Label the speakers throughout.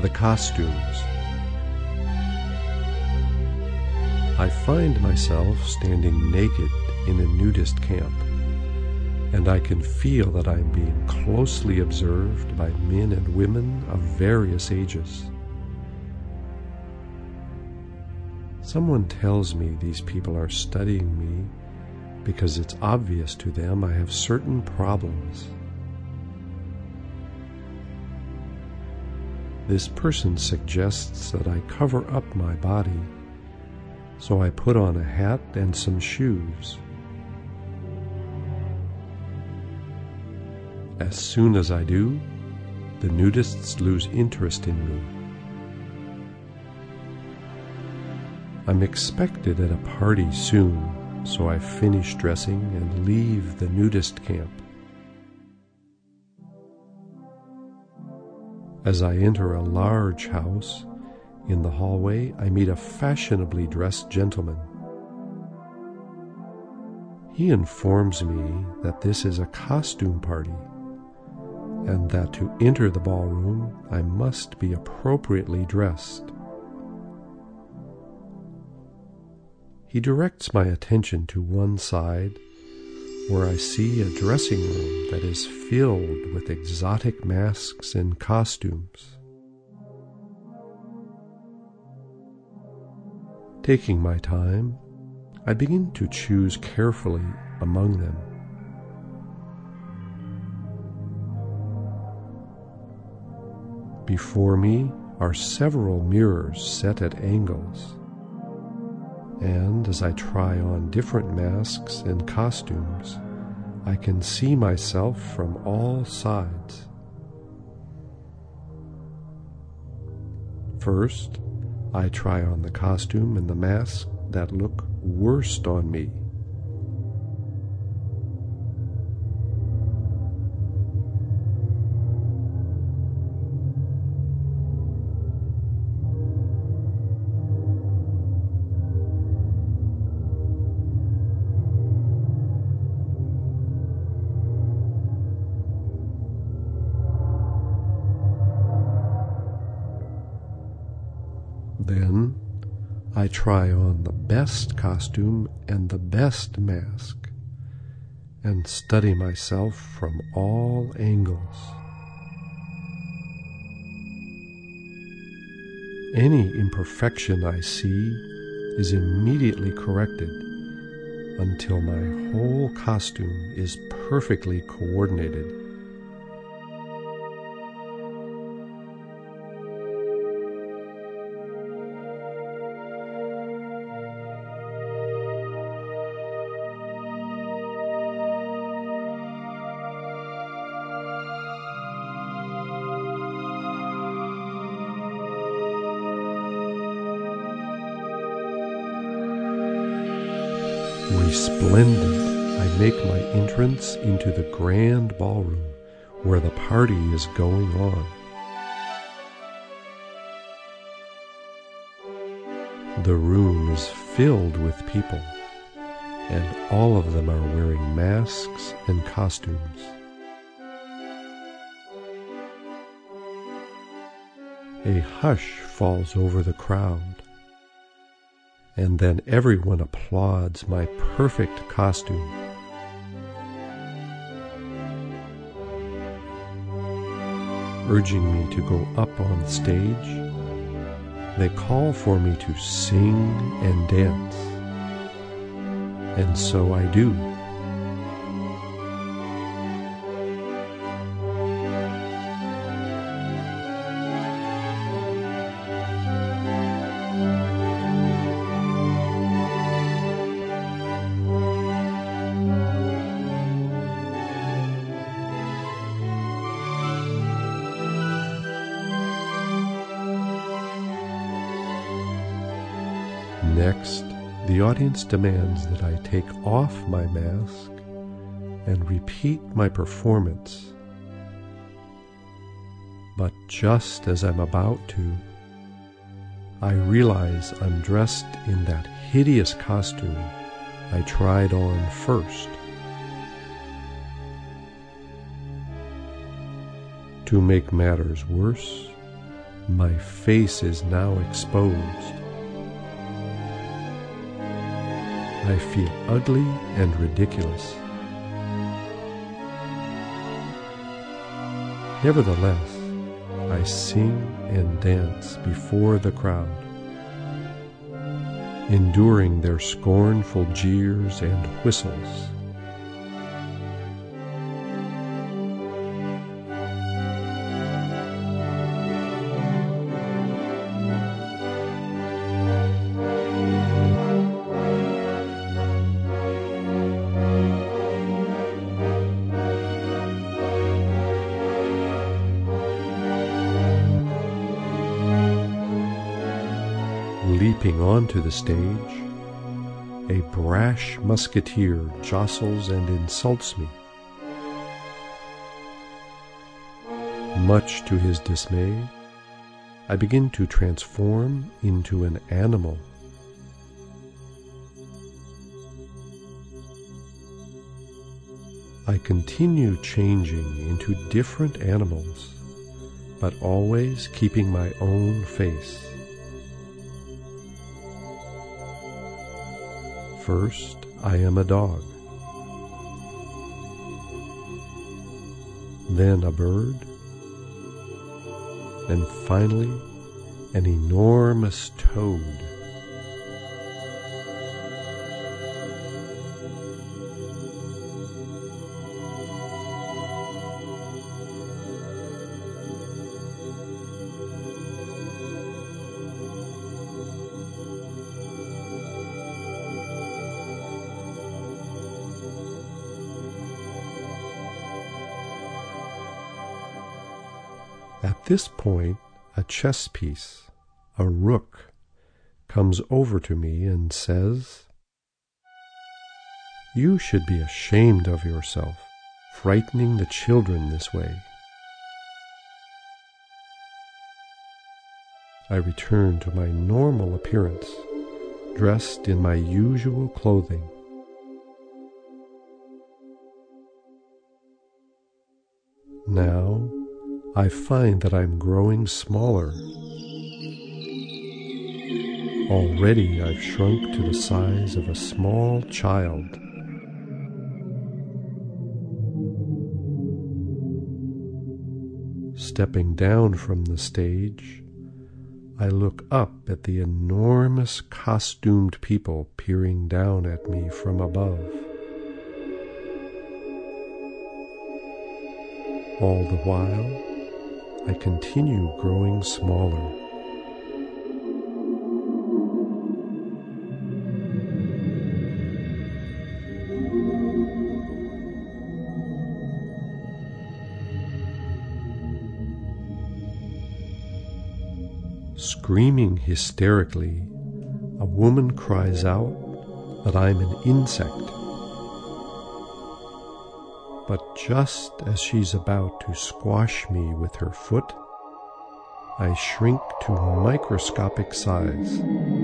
Speaker 1: The costumes. I find myself standing naked in a nudist camp, and I can feel that I'm being closely observed by men and women of various ages. Someone tells me these people are studying me because it's obvious to them I have certain problems. This person suggests that I cover up my body, so I put on a hat and some shoes. As soon as I do, the nudists lose interest in me. I'm expected at a party soon, so I finish dressing and leave the nudist camp. As I enter a large house, in the hallway I meet a fashionably dressed gentleman. He informs me that this is a costume party, and that to enter the ballroom I must be appropriately dressed. He directs my attention to one side, where I see a dressing room that is filled with exotic masks and costumes. Taking my time, I begin to choose carefully among them. Before me are several mirrors set at angles, and as I try on different masks and costumes, I can see myself from all sides. First, I try on the costume and the mask that look worst on me. Then I try on the best costume and the best mask, and study myself from all angles. Any imperfection I see is immediately corrected until my whole costume is perfectly coordinated. Resplendent, I make my entrance into the grand ballroom where the party is going on. The room is filled with people, and all of them are wearing masks and costumes. A hush falls over the crowd, and then everyone applauds my perfect costume. Urging me to go up on the stage, they call for me to sing and dance, and so I do. Next, the audience demands that I take off my mask and repeat my performance. But just as I'm about to, I realize I'm dressed in that hideous costume I tried on first. To make matters worse, My face is now exposed. I feel ugly and ridiculous. Nevertheless, I sing and dance before the crowd, enduring their scornful jeers and whistles. Leaping onto the stage, a brash musketeer jostles and insults me. Much to his dismay, I begin to transform into an animal. I continue changing into different animals, but always keeping my own face. First, I am a dog, then a bird, and finally an enormous toad. At this point, a chess piece, a rook, comes over to me and says, "You should be ashamed of yourself, frightening the children this way." I return to my normal appearance, dressed in my usual clothing. Now, I find that I'm growing smaller. Already I've shrunk to the size of a small child. Stepping down from the stage, I look up at the enormous costumed people peering down at me from above. All the while, I continue growing smaller. Screaming hysterically, a woman cries out that I'm an insect. But just as she's about to squash me with her foot, I shrink to microscopic size.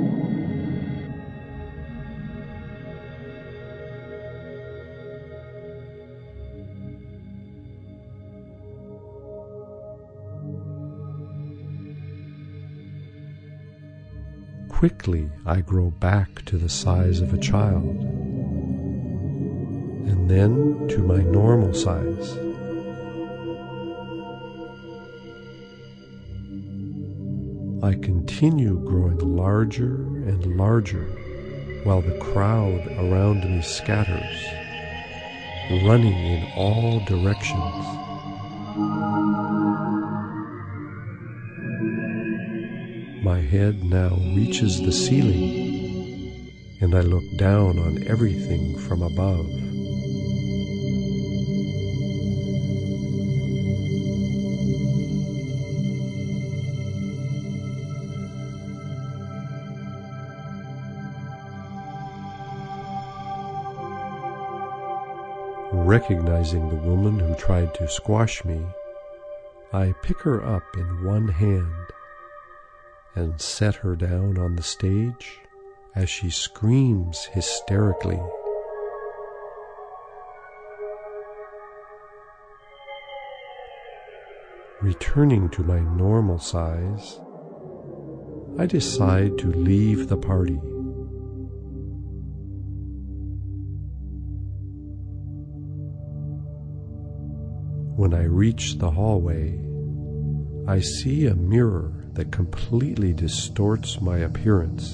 Speaker 1: Quickly, I grow back to the size of a child, and then to my normal size. I continue growing larger and larger while the crowd around me scatters, running in all directions. My head now reaches the ceiling, and I look down on everything from above. Recognizing the woman who tried to squash me, I pick her up in one hand and set her down on the stage as she screams hysterically. Returning to my normal size, I decide to leave the party. When I reach the hallway, I see a mirror that completely distorts my appearance.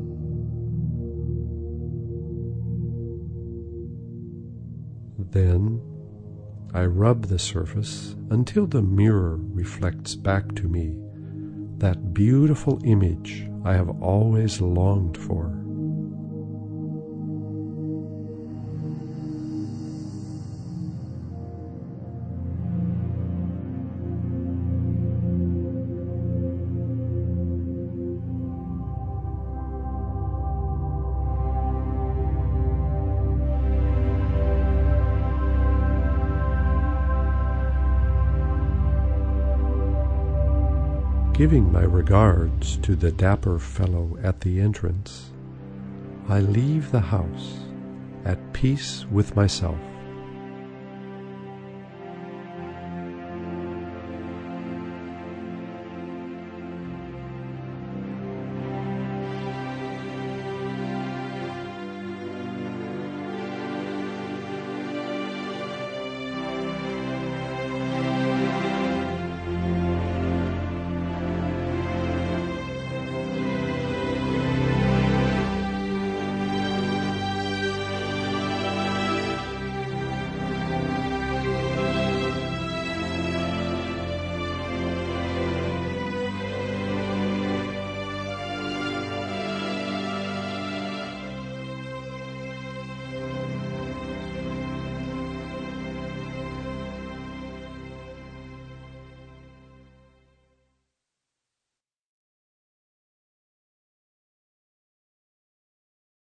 Speaker 1: Then I rub the surface until the mirror reflects back to me that beautiful image I have always longed for. Giving my regards to the dapper fellow at the entrance, I leave the house at peace with myself.